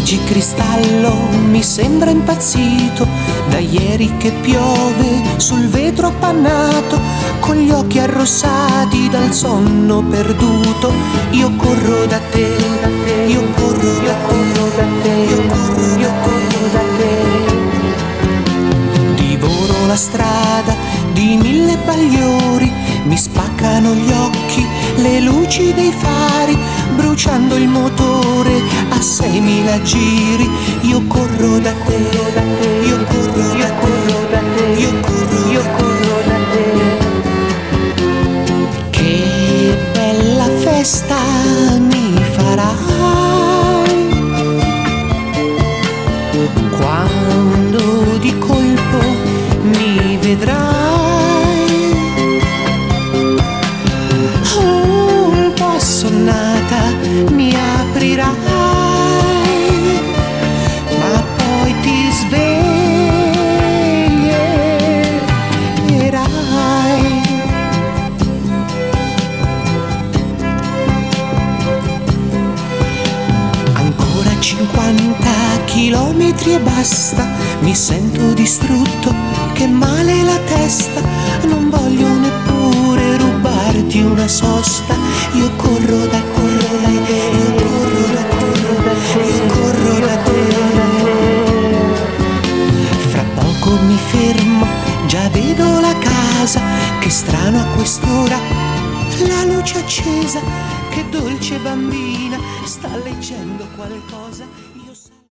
Cristallo mi sembra impazzito da ieri che piove sul vetro appannato, con gli occhi arrossati dal sonno perduto. Io corro da te, io corro da te, io corro da te. Divoro la strada di mille bagliori, mi spaccano gli occhi le luci dei fari, bruciando il motore a 6.000 giri. Io corro da te, io corro da te, io corro da te. Che bella festa mi farai quando di colpo mi vedrai. Un po' sonnata mi aprirai, ma poi ti sveglierai. Ancora 50 chilometri e basta, mi sento distrutto, che male la testa, non voglio neppure rubarti una sosta. Io corro da te, io corro da te, io corro da te. Fra poco mi fermo, già vedo la casa, che strano a quest'ora, la luce accesa, che dolce bambina sta leggendo qualcosa.